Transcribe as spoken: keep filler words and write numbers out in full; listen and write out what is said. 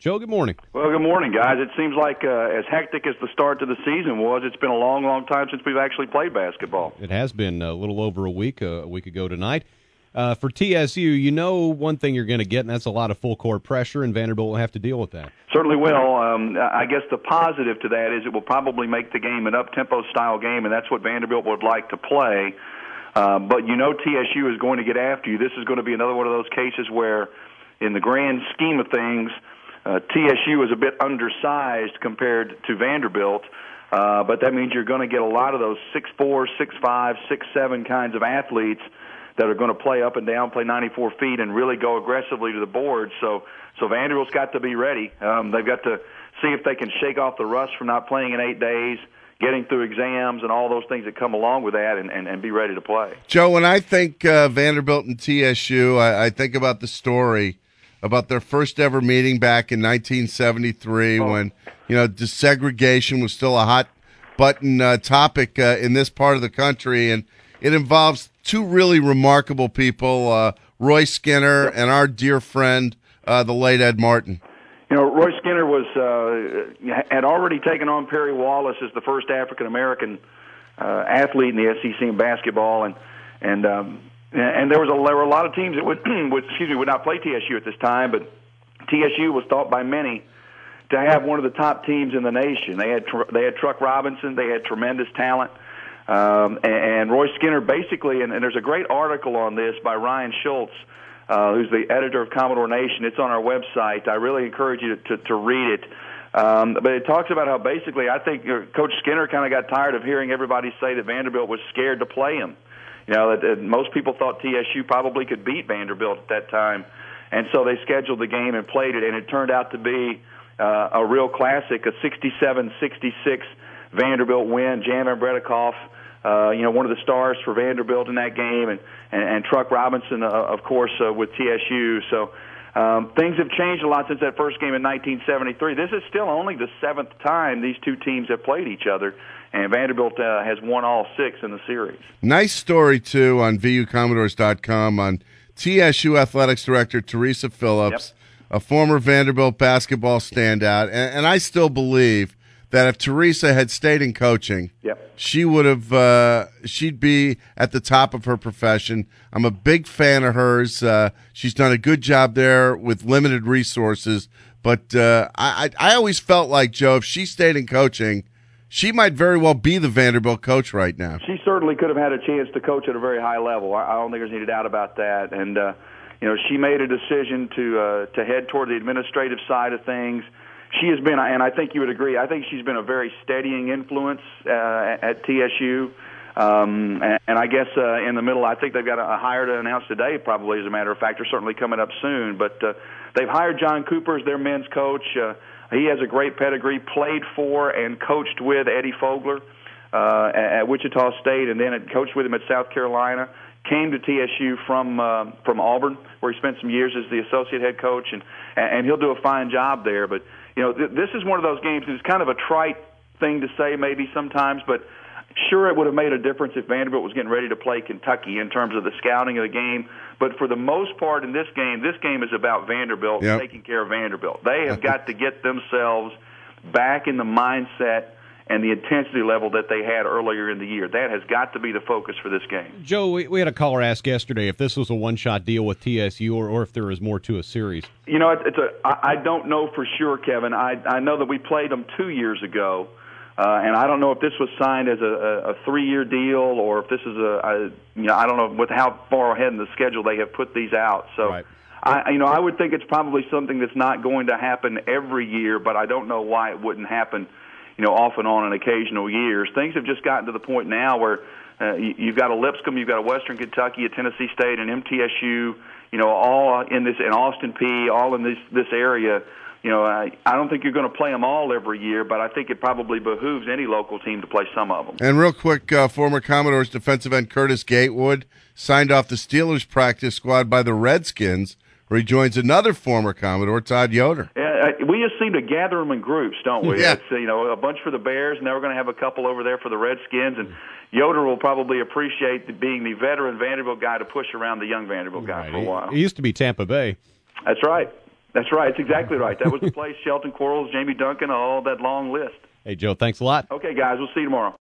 Joe, good morning. Well, good morning, guys. It seems like uh, as hectic as the start to the season was, it's been a long, long time since we've actually played basketball. It has been a little over a week, uh, a week ago tonight. Uh, for T S U, you know one thing you're going to get, and that's a lot of full-court pressure, and Vanderbilt will have to deal with that. Certainly will. Um, I guess the positive to that is it will probably make the game an up-tempo style game, and that's what Vanderbilt would like to play. Uh, but you know T S U is going to get after you. This is going to be another one of those cases where, in the grand scheme of things, uh, T S U is a bit undersized compared to Vanderbilt, uh, but that means you're going to get a lot of those six four, six five, six seven kinds of athletes that are going to play up and down, play ninety-four feet, and really go aggressively to the board. So, so Vanderbilt's got to be ready. Um, they've got to see if they can shake off the rust from not playing in eight days, getting through exams, and all those things that come along with that, and, and, and be ready to play. Joe, when I think uh, Vanderbilt and T S U, I, I think about the story about their first ever meeting back in nineteen seventy-three oh. when, you know, desegregation was still a hot button uh, topic uh, in this part of the country, and it involves two really remarkable people, uh, Roy Skinner and our dear friend, uh, the late Ed Martin. You know, Roy Skinner was uh, had already taken on Perry Wallace as the first African-American uh, athlete in the S E C in basketball, and and um, and there was a there were a lot of teams that would, would excuse me would not play T S U at this time, but T S U was thought by many to have one of the top teams in the nation. They had they had Truck Robinson, they had tremendous talent. Um, and, and Roy Skinner basically, and, and there's a great article on this by Ryan Schultz, uh, who's the editor of Commodore Nation. It's on our website. I really encourage you to, to, to read it. Um, but it talks about how basically I think Coach Skinner kind of got tired of hearing everybody say that Vanderbilt was scared to play him. You know, that, that most people thought T S U probably could beat Vanderbilt at that time. And so they scheduled the game and played it, and it turned out to be uh, a real classic, a sixty-seven sixty-six Vanderbilt win. Jan Van Bredikoff, Uh, you know, one of the stars for Vanderbilt in that game, and, and, and Truck Robinson, uh, of course, uh, with T S U. So um, things have changed a lot since that first game in nineteen seventy-three. This is still only the seventh time these two teams have played each other, and Vanderbilt uh, has won all six in the series. Nice story, too, on V U Commodores dot com on T S U Athletics Director Teresa Phillips, yep. a former Vanderbilt basketball standout, and, and I still believe that if Teresa had stayed in coaching, yep. she would have. Uh, she'd be at the top of her profession. I'm a big fan of hers. Uh, she's done a good job there with limited resources. But uh, I, I always felt like, Joe, if she stayed in coaching, she might very well be the Vanderbilt coach right now. She certainly could have had a chance to coach at a very high level. I, I don't think there's any doubt about that. And uh, you know, she made a decision to uh, to head toward the administrative side of things. She has been, and I think you would agree, I think she's been a very steadying influence uh, at T S U. Um, and, and I guess uh, in the middle, I think they've got a, a hire to announce today, probably, as a matter of fact, or certainly coming up soon. But uh, they've hired John Cooper as their men's coach. Uh, he has a great pedigree, played for and coached with Eddie Fogler uh, at, at Wichita State, and then had coached with him at South Carolina. Came to T S U from uh, from Auburn, where he spent some years as the associate head coach, and and he'll do a fine job there. But you know, th- this is one of those games. It's kind of a trite thing to say, maybe sometimes, but sure, it would have made a difference if Vanderbilt was getting ready to play Kentucky in terms of the scouting of the game. But for the most part, in this game, this game is about Vanderbilt yep. taking care of Vanderbilt. They have got to get themselves back in the mindset and the intensity level that they had earlier in the year. That has got to be the focus for this game. Joe, we, we had a caller ask yesterday if this was a one-shot deal with T S U or, or if there was more to a series. You know, it's, it's a. I, I don't know for sure, Kevin. I I know that we played them two years ago, uh, and I don't know if this was signed as a, a, a three-year deal or if this is a, a. You know, I don't know with how far ahead in the schedule they have put these out. So. Right. I, you know, I would think it's probably something that's not going to happen every year, but I don't know why it wouldn't happen, you know, off and on in occasional years. Things have just gotten to the point now where uh, you, you've got a Lipscomb, you've got a Western Kentucky, a Tennessee State, an M T S U, you know, all in this, in Austin Peay, all in this this area. You know, I, I don't think you're going to play them all every year, but I think it probably behooves any local team to play some of them. And real quick, uh, former Commodores defensive end Curtis Gatewood signed off the Steelers practice squad by the Redskins, where he joins another former Commodore, Todd Yoder. Yeah, we just seem to gather them in groups, don't we? Yeah. It's, you know, a bunch for the Bears, and now we're going to have a couple over there for the Redskins. And Yoder will probably appreciate the, being the veteran Vanderbilt guy to push around the young Vanderbilt guy right. for a while. He used to be Tampa Bay. That's right. That's right. It's exactly right. That was the place. Shelton Quarles, Jamie Duncan, all that long list. Hey, Joe, thanks a lot. Okay, guys, we'll see you tomorrow.